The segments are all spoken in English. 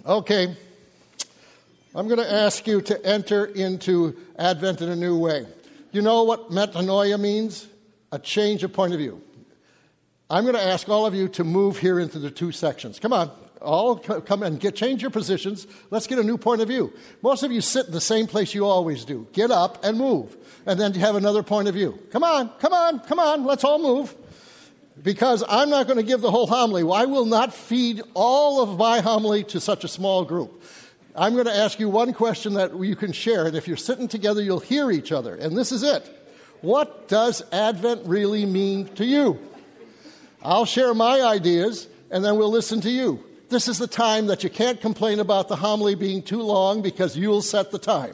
Okay, I'm going to ask you to enter into Advent in a new way. You know what metanoia means? A change of point of view. I'm going to ask all of you to move here into the two sections. Come on, all come and change your positions. Let's get a new point of view. Most of you sit in the same place you always do. Get up and move, and then you have another point of view. Come on, let's all move. Because I'm not going to give the whole homily. I will not feed all of my homily to such a small group. I'm going to ask you one question that you can share, and if you're sitting together, you'll hear each other. And this is it. What does Advent really mean to you? I'll share my ideas, and then we'll listen to you. This is the time that you can't complain about the homily being too long because you'll set the time.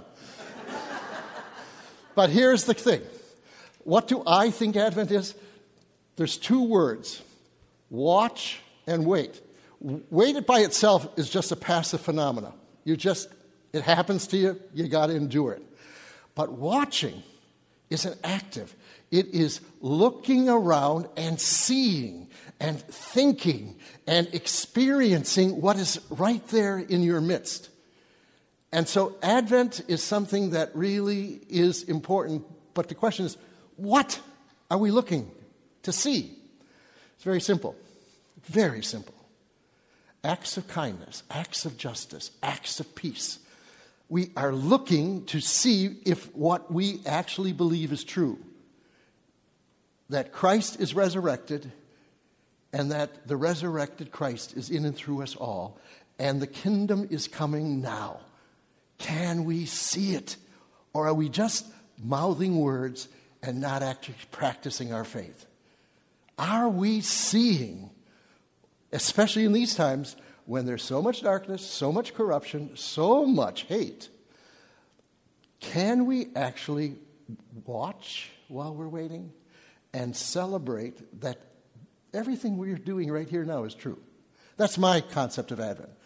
But here's the thing. What do I think Advent is? There's two words, watch and wait. Wait by itself is just a passive phenomena. It happens to you, you got to endure it. But watching is an active. It is looking around and seeing and thinking and experiencing what is right there in your midst. And so Advent is something that really is important. But the question is, what are we looking to see? It's very simple. Very simple. Acts of kindness, acts of justice, acts of peace. We are looking to see if what we actually believe is true. That Christ is resurrected, and that the resurrected Christ is in and through us all, and the kingdom is coming now. Can we see it? Or are we just mouthing words and not actually practicing our faith? Are we seeing, especially in these times when there's so much darkness, so much corruption, so much hate, can we actually watch while we're waiting and celebrate that everything we're doing right here now is true? That's my concept of Advent.